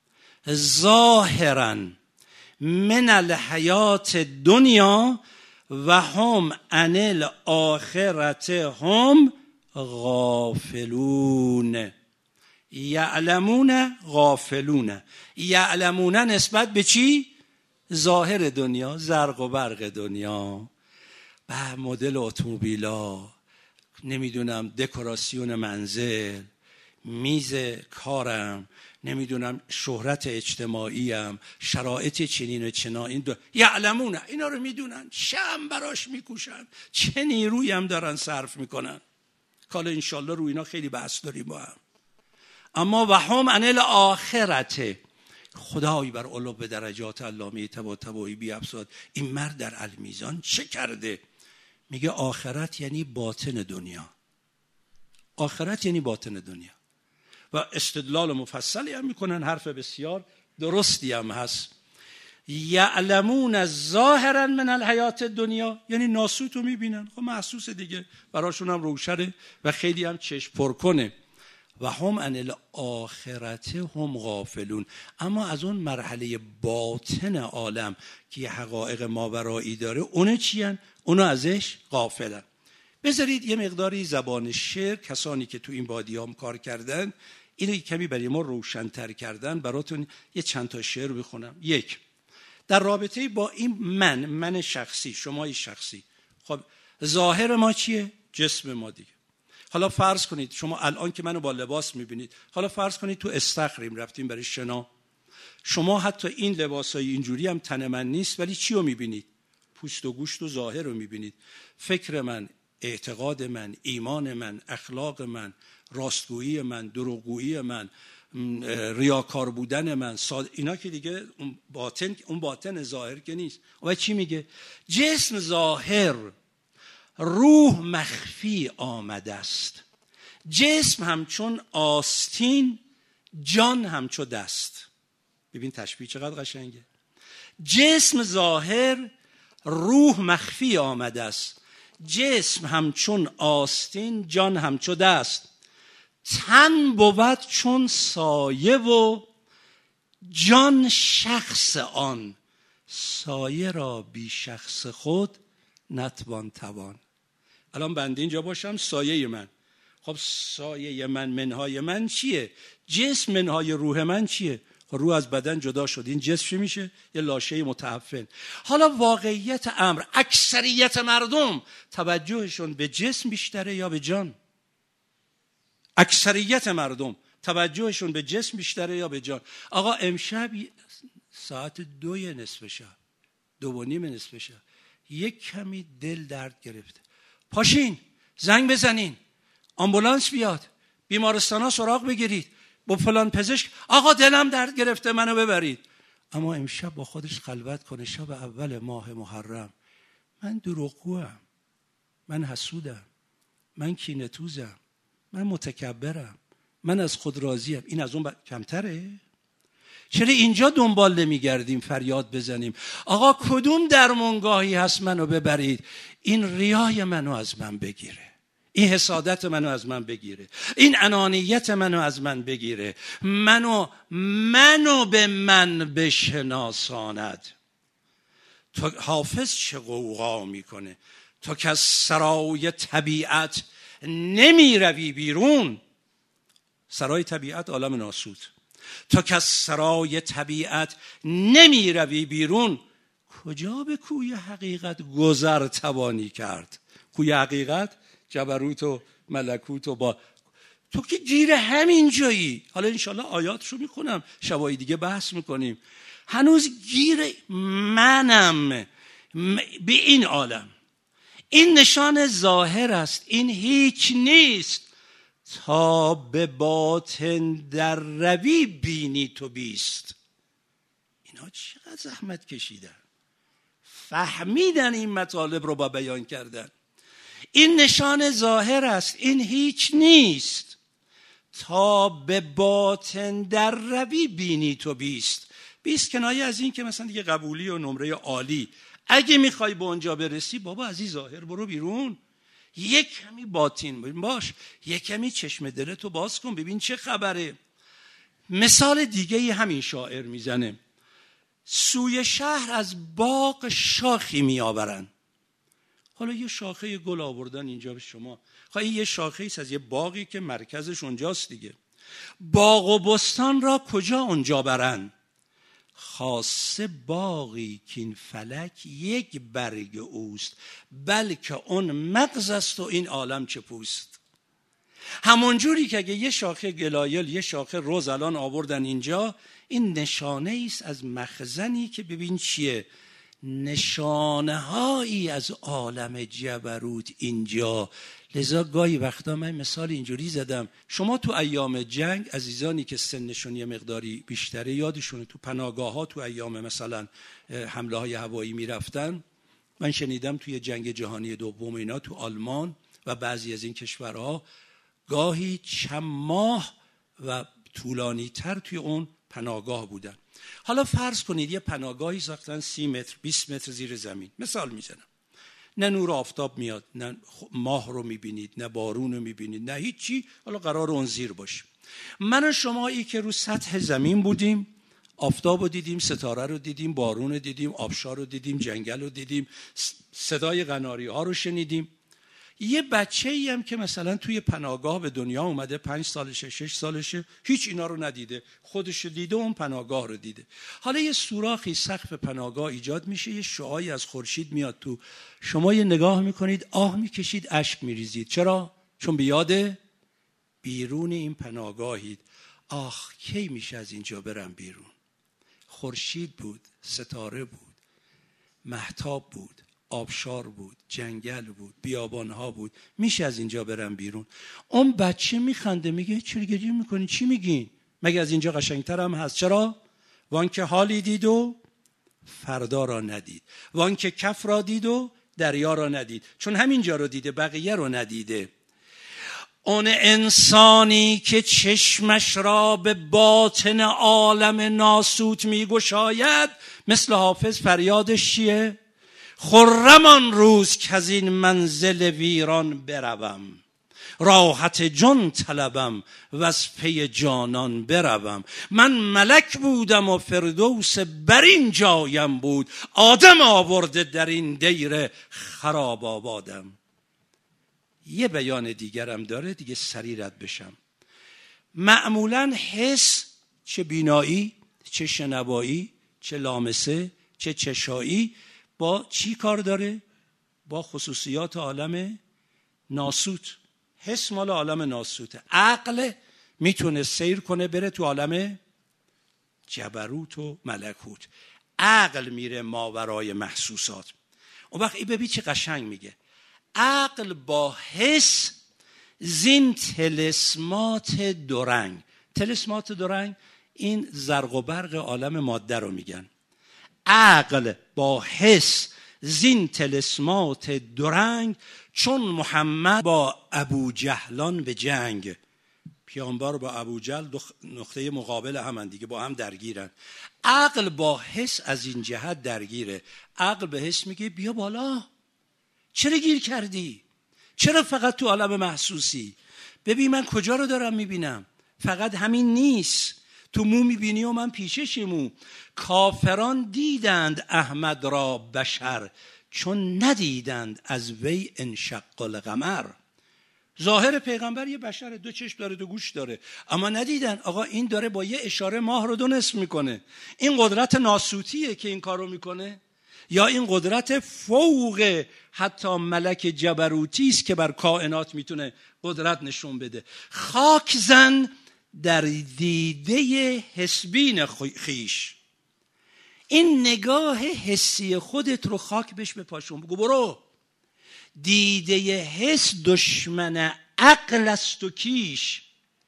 ظاهرا من الحیات دنیا و هم عن الاخرت هم غافلون. یعلمون غافلون. یعلمون نسبت به چی؟ ظاهر دنیا، زرق و برق دنیا، به مدل اتومبیلا، نمیدونم دکوراسیون منزل، میز کارم، نمیدونم شهرت اجتماعیم، شرایط چنین و چنان. این دو یعلمون، اینا رو میدونن، شم براش میکوشن، چه نیرویی هم دارن صرف میکنن. حالا انشالله رو اینا خیلی بحث داریم با هم. اما و هم عن الاخرت، خدای بر علو به درجات علامه طباطبایی بیفزاد این مرد در المیزان چه کرده؟ میگه آخرت یعنی باطن دنیا، آخرت یعنی باطن دنیا. و استدلال مفصلی هم میکنن، حرف بسیار درستی هم هست. یعلمون ظاهرا من الحیات دنیا یعنی ناسوت رو میبینن، خب محسوس دیگه، براشون هم روشنه و خیلی هم چشم پر کنه. و هم عن الاخرت هم غافلون، اما از اون مرحله باطن عالم که یه حقایق ماورایی داره، اونه چی هن؟ اونو ازش غافلن. بذارید یه مقداری زبان شعر، کسانی که تو این بادیام کار کردن اینو کمی برای ما روشن‌تر کردن، براتون یه چند تا شعر بخونم. یک، در رابطه با این من، من شخصی، شمای شخصی، خب ظاهر ما چیه؟ جسم ما دیگه. حالا فرض کنید شما الان که منو با لباس میبینید، حالا فرض کنید تو استخریم رفتیم برای شنا، شما حتی این لباسای اینجوری هم تن من نیست ولی چی رو میبینید؟ پوست و گوشت و ظاهر رو میبینید. فکر من، اعتقاد من، ایمان من، اخلاق من، راستگویی من، دروغگویی من ریاکار بودن من، اینا که دیگه اون باطن اون باطن ظاهر که نیست. و چی میگه؟ جسم ظاهر، روح مخفی آمده است. جسم همچون آستین، جان همچو دست. ببین تشبیه چقدر قشنگه. جسم ظاهر، روح مخفی آمده است. جسم همچون آستین، جان همچو دست. تن بود چون سایه و جان شخص آن. سایه را بی شخص خود نتوان توان. الان بنده اینجا باشم، سایه من. خب سایه من، منهای من چیه؟ جسم منهای روح من چیه؟ روح از بدن جدا شد، این جسم چی میشه؟ یه لاشه متعفن. حالا واقعیت امر، اکثریت مردم توجهشون به جسم بیشتره یا به جان؟ اکثریت مردم توجهشون به جسم بیشتره یا به جان؟ آقا امشب ساعت دوی نصف شب، دو و نیم نصف شب، یک کمی دل درد گرفته، پاشین زنگ بزنین، آمبولانس بیاد، بیمارستان ها سراغ بگیرید، با فلان پزشک، آقا دلم درد گرفته منو ببرید. اما امشب با خودش خلوت کنه، شب اول ماه محرم، من دروغگوام، من حسودم، من کینه‌توزم، من متکبرم، من از خود راضیم. این از اون ب... کمتره؟ چرا اینجا دنبال نمیگردیم فریاد بزنیم آقا کدوم درمانگاهی هست منو ببرید، این ریای منو از من بگیره، این حسادت منو از من بگیره، این انانیت منو از من بگیره، منو منو به من بشناساند. تو حافظ چه قوقا میکنه، تو که از سرای طبیعت نمی روی بیرون. سرای طبیعت عالم ناسوت. تو که از سرای طبیعت نمی روی بیرون، کجا به کوی حقیقت گذر توانی کرد؟ کوی حقیقت جبروت و ملکوت و با تو که گیر همین جایی. حالا انشالله آیاتشو میخونم، شبای دیگه بحث میکنیم. هنوز گیر منم به این عالم. این نشان ظاهر است، این هیچ نیست. تا به باطن در روی بینی تو بیست. اینا چقدر زحمت کشیدن، فهمیدن این مطالب رو با بیان کردن. این نشان ظاهر است، این هیچ نیست. تا به باطن در روی بینی تو بیست. بیست کنایه از این که مثلا دیگه قبولی و نمره عالی. اگه میخوای به اونجا برسی بابا از این ظاهر برو بیرون، یک کمی باطین باش، یک کمی چشم دلتو باز کن ببین چه خبره. مثال دیگه همین شاعر میزنه. سوی شهر از باغ شاخی میآورن. حالا یه شاخه گل آوردن اینجا به شما، خواهی یه شاخه ایست از یه باغی که مرکزش اونجاست دیگه. باغ و بستان را کجا اونجا برن؟ خاصه باغی که این فلک یک برگ اوست، بلکه اون مغز است و این عالم چه پوست. همون جوری که اگه یه شاخه گلایل، یه شاخه روز الان آوردن اینجا، این نشانه ایست از مخزنی که ببین چیه، نشانه هایی از عالم جبروت اینجا. لذا گاهی وقتا من مثال اینجوری زدم، شما تو ایام جنگ عزیزانی که سنشون یه مقداری بیشتره یادشونه تو پناهگاه ها تو ایام مثلا حمله های هوایی میرفتن. من شنیدم توی جنگ جهانی دوم اینا تو آلمان و بعضی از این کشورها گاهی چند ماه و طولانی تر توی اون پناهگاه بودن. حالا فرض کنید یه پناهگاهی ساختن سی متر بیست متر زیر زمین، مثال میزنم، نه نور آفتاب میاد، نه ماه رو میبینید، نه بارون رو میبینید، نه هیچی. حالا قرار اون زیر باشه. من و شمایی که رو سطح زمین بودیم، آفتاب رو دیدیم، ستاره رو دیدیم، بارون رو دیدیم، آبشار رو دیدیم، جنگل رو دیدیم، صدای قناری ها رو شنیدیم. یه بچه‌ای هم که مثلا توی پناهگاه به دنیا اومده، پنج سالشه، شش سالشه، هیچ اینا رو ندیده، خودش دیده، اون پناهگاه رو دیده. حالا یه سوراخی سقف پناهگاه ایجاد میشه، یه شعاعی از خورشید میاد تو، شما یه نگاه میکنید، آه میکشید، اشک میریزید. چرا؟ چون به یاد بیرون این پناهگاهید. آخ کی میشه از اینجا برم بیرون؟ خورشید بود، ستاره بود، مهتاب بود، آبشار بود، جنگل بود، بیابانها بود، میشه از اینجا برم بیرون. اون بچه میخنده، میگه چرا گریه میکنی؟ چی میگین؟ مگه از اینجا قشنگتر هم هست؟ چرا؟ وان که حالی دید و فردا را ندید، وان که کف را دید و دریا را ندید. چون همینجا رو دیده، بقیه رو ندیده. اون انسانی که چشمش را به باطن عالم ناسوت میگشاید، مثل حافظ فریادش چیه؟ خرم آن روز که از این منزل ویران بروم، راحت جان طلبم و از پی جانان بروم. من ملک بودم و فردوس بر این جایم بود، آدم آورده در این دیر خراب آبادم. یه بیان دیگرم داره دیگه، سریع رد بشم. معمولاً حس، چه بینایی، چه شنوایی، چه لامسه، چه چشایی، با چی کار داره؟ با خصوصیات عالم ناسوت. حس مال عالم ناسوته. عقل میتونه سیر کنه بره تو عالم جبروت و ملکوت. عقل میره ماورای محسوسات. اون وقت ای ببین چه قشنگ میگه، عقل با حس زین تلسمات دورنگ. تلسمات دورنگ این زرق و برق عالم ماده رو میگن. عقل با حس زین تلسمات دورنگ، چون محمد با ابو جهلان به جنگ. پیامبر با ابو جهل نقطه مقابل همن دیگه، با هم درگیرن. عقل با حس از این جهت درگیره. عقل به حس میگه بیا بالا، چرا گیر کردی؟ چرا فقط تو عالم محسوسی؟ ببین من کجا رو دارم میبینم، فقط همین نیست. تو مو میبینی و من پیشش مو. کافران دیدند احمد را بشر، چون ندیدند از وی انشق القمر. ظاهر پیغمبر یه بشره، دو چشم داره، دو گوش داره، اما ندیدن آقا این داره با یه اشاره ماه رو دو نصف میکنه. این قدرت ناسوتیه که این کارو میکنه، یا این قدرت فوق حتی ملک جبروتی است که بر کائنات میتونه قدرت نشون بده. خاک زن در دیده حسبین خیش. این نگاه حسی خودت رو خاک بش بپاشون، بگو برو. دیده حس دشمن عقل است و کیش.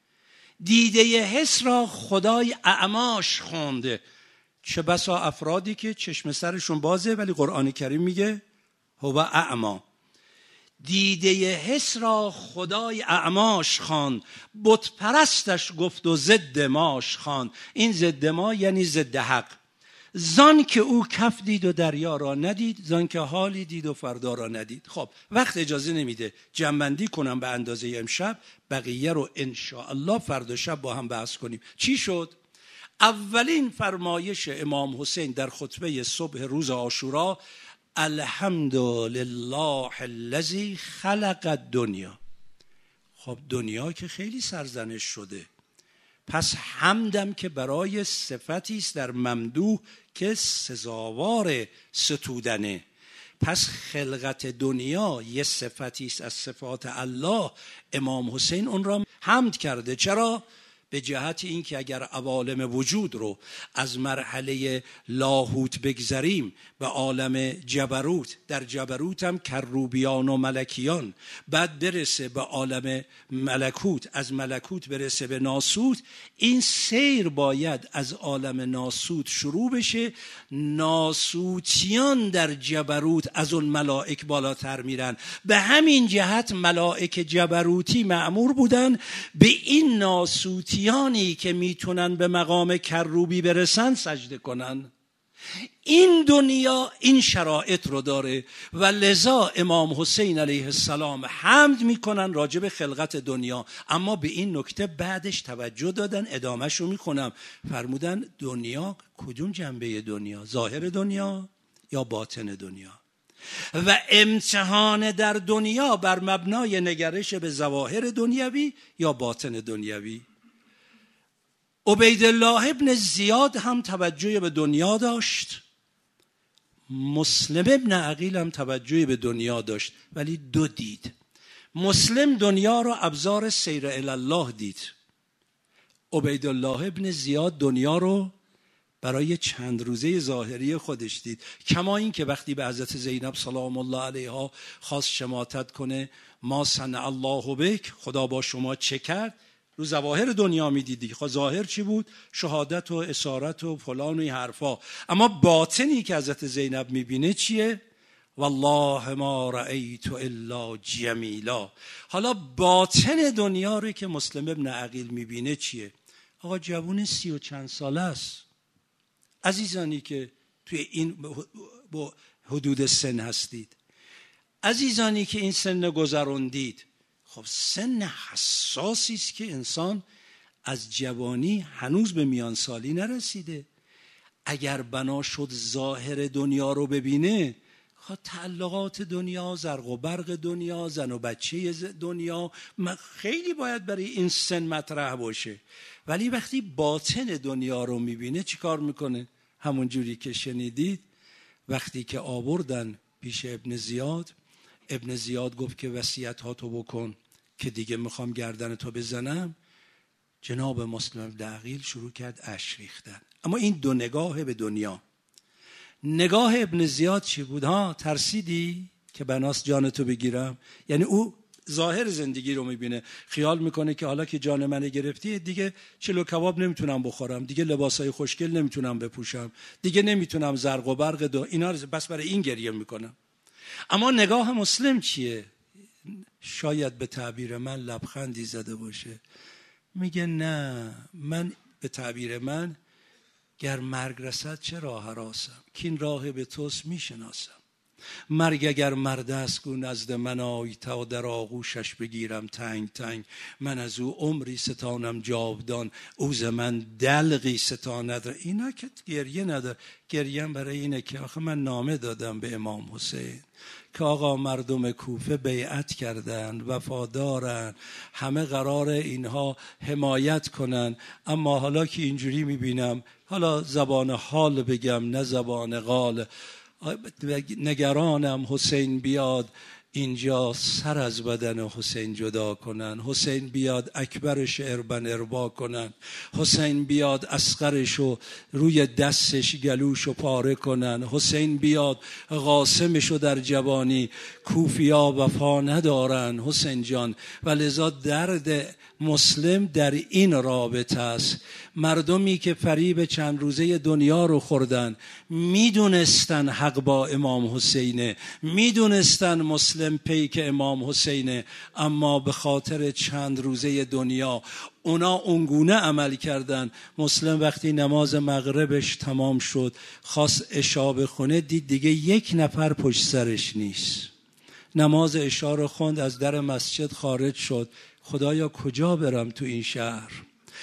دیده حس را خدای اعماش خونده. چه بسا افرادی که چشم سرشون بازه ولی قرآن کریم میگه هو اعما. دیده حس را خدای اعماش خواند، بت پرستش گفت و ضد ماش خواند. این ضد ما یعنی ضد حق. زان که او کف دید و دریا را ندید، زان که حالی دید و فردا را ندید. خب وقت اجازه نمیده جمع‌بندی کنم به اندازه امشب، بقیه رو انشاءالله فردا شب با هم بحث کنیم. چی شد؟ اولین فرمایش امام حسین در خطبه صبح روز عاشورا، الحمدلله الذی خلق الدنیا. خب دنیا که خیلی سرزنش شده، پس حمدم که برای صفتی است در ممدوح که سزاوار ستودنه. پس خلقت دنیا یه صفتی است از صفات الله. امام حسین اون را حمد کرده. چرا؟ به جهت این که اگر عوالم وجود رو از مرحله لاهوت بگذریم به عالم جبروت، در جبروت هم کروبیان و ملکیان، بعد برسه به عالم ملکوت، از ملکوت برسه به ناسوت، این سیر باید از عالم ناسوت شروع بشه. ناسوتیان در جبروت از اون ملائک بالاتر میرن. به همین جهت ملائک جبروتی مأمور بودن به این ناسوتی یانی که میتونن به مقام کروبی برسن سجده کنن. این دنیا این شرایط رو داره و لذا امام حسین علیه السلام حمد میکنن راجع به خلقت دنیا. اما به این نکته بعدش توجه دادن، ادامهش رو میخونم. فرمودن دنیا کدوم جنبه دنیا؟ ظاهر دنیا یا باطن دنیا؟ و امتحان در دنیا بر مبنای نگرش به ظواهر دنیوی یا باطن دنیوی؟ عبیدالله ابن زیاد هم توجه به دنیا داشت، مسلم ابن عقیل هم توجه به دنیا داشت، ولی دو دید. مسلم دنیا رو ابزار سیر الله دید، عبیدالله ابن زیاد دنیا رو برای چند روزه ظاهری خودش دید. کما این که وقتی به حضرت زینب سلام الله علیها خواست شماتت کنه، ما صنع الله بک، خدا با شما چه کرد؟ رو ظواهر دنیا میدید دیگه. خب ظاهر چی بود؟ شهادت و اسارت و فلان و این حرفا. اما باطنی که حضرت زینب میبینه چیه؟ والله ما رأیت الا جمیلا. حالا باطن دنیا رو که مسلم ابن عقیل میبینه چیه؟ آقا جوون سی و چند ساله است. عزیزانی که توی این حدود سن هستید، عزیزانی که این سن گذروندید، خب سن حساسی است که انسان از جوانی هنوز به میان سالی نرسیده. اگر بنا شد ظاهر دنیا رو ببینه، خب تعلقات دنیا، زرق و برق دنیا، زن و بچه دنیا خیلی باید برای این سن مطرح باشه. ولی وقتی باطن دنیا رو میبینه چی کار میکنه؟ همون جوری که شنیدید وقتی که آوردن پیش ابن زیاد، ابن زیاد گفت که وصیت ها تو بکن که دیگه میخوام گردن تو بزنم. جناب مسلم ابن عقیل شروع کرد اشک ریختن. اما این دو نگاه به دنیا. نگاه ابن زیاد چی بود؟ ها ترسیدی که بناس جان تو بگیرم؟ یعنی او ظاهر زندگی رو میبینه، خیال میکنه که حالا که جان منو گرفتی دیگه چلو کباب نمیتونم بخورم، دیگه لباسای خوشگل نمیتونم بپوشم، دیگه نمیتونم زرق و برق دو اینا رو بس برای این گریه میکنم. اما نگاه مسلم چیه؟ شاید به تعبیر من لبخندی زده باشه، میگه نه، من به تعبیر من گر مرگ رسد چه راه هراسم، که این راه به توست میشناسم. مرگ اگر مرد است گو نزد من آی، تا در آغوشش بگیرم تنگ تنگ. من از او عمری ستانم جاودان، او ز من دلقی ستاند. اینا که گریه نداره، گریه برای اینه که آخه من نامه دادم به امام حسین که آقا مردم کوفه بیعت کردن، وفادارن، همه قرار اینها حمایت کنن، اما حالا که اینجوری میبینم، حالا زبان حال بگم نه زبان قال، نگرانم حسین بیاد اینجا سر از بدن حسین جدا کنن، حسین بیاد اکبرش اربن اربا کنن، حسین بیاد اصغرشو روی دستش گلوشو پاره کنن، حسین بیاد قاسمشو در جوانی کوفیا وفا ندارن حسین جان. و لذا درد مسلم در این رابطه است. مردمی که فریب چند روزه دنیا رو خوردن، میدونستن حق با امام حسینه، میدونستن مسلم پیک امام حسینه، اما به خاطر چند روزه دنیا اونا اونگونه عمل کردن. مسلم وقتی نماز مغربش تمام شد خواست عشا بخونه، دید دیگه یک نفر پشت سرش نیست. نماز عشا رو خوند، از در مسجد خارج شد. خدایا کجا برم تو این شهر؟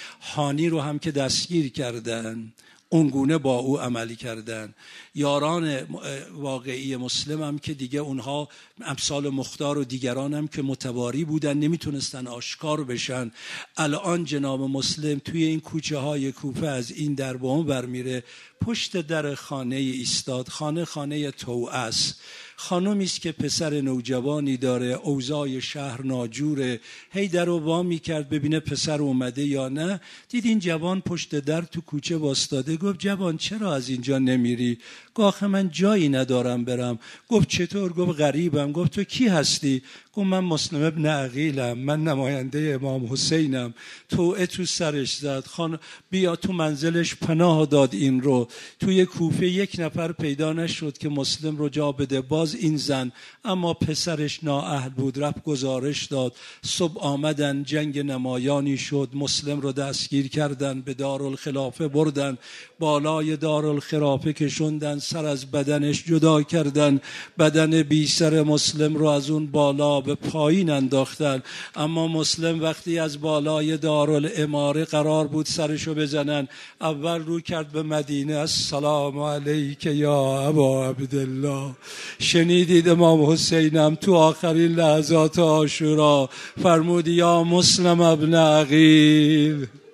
حانی رو هم که دستگیر کردن، اونگونه با او عملی کردن. یاران واقعی مسلم هم که دیگه اونها امثال مختار و دیگران هم که متواری بودن، نمیتونستن آشکار بشن. الان جناب مسلم توی این کوچه های کوفه از این در به اون برمیره، پشت در خانه ایستاد. خانه خانه توعه است. خانومی است که پسر نوجوانی داره، اوضاع شهر ناجوره، هی در رو وا می‌کرد ببینه پسر اومده یا نه. دید این جوان پشت در تو کوچه واسطاده. گفت جوان چرا از اینجا نمیری؟ گفت آخه من جایی ندارم برم. گفت چطور؟ گفت غریبم. گفت تو کی هستی؟ گفت من مسلم ابن عقیلم، من نماینده امام حسینم. توعه تو سرش زد، خان بیا تو منزلش پناه داد. این رو توی کوفه یک نفر پیدا نشد که مسلم رو جا بده، باز این زن، اما پسرش نااهل بود، رفت گزارش داد. صبح آمدن، جنگ نمایانی شد، مسلم رو دستگیر کردن، به دارالخلافه بردن، بالای دارالخلافه کشوندن، سر از بدنش جدا کردن، بدن بی سر مسلم رو از اون بالا به پایین انداختن. اما مسلم وقتی از بالای دارالاماره قرار بود سرشو بزنن، اول رو کرد به مدینه، السلام علیک یا ابا عبدالله. شنیدید امام حسینم تو آخرین لحظات عاشورا فرمود یا مسلم ابن عقیل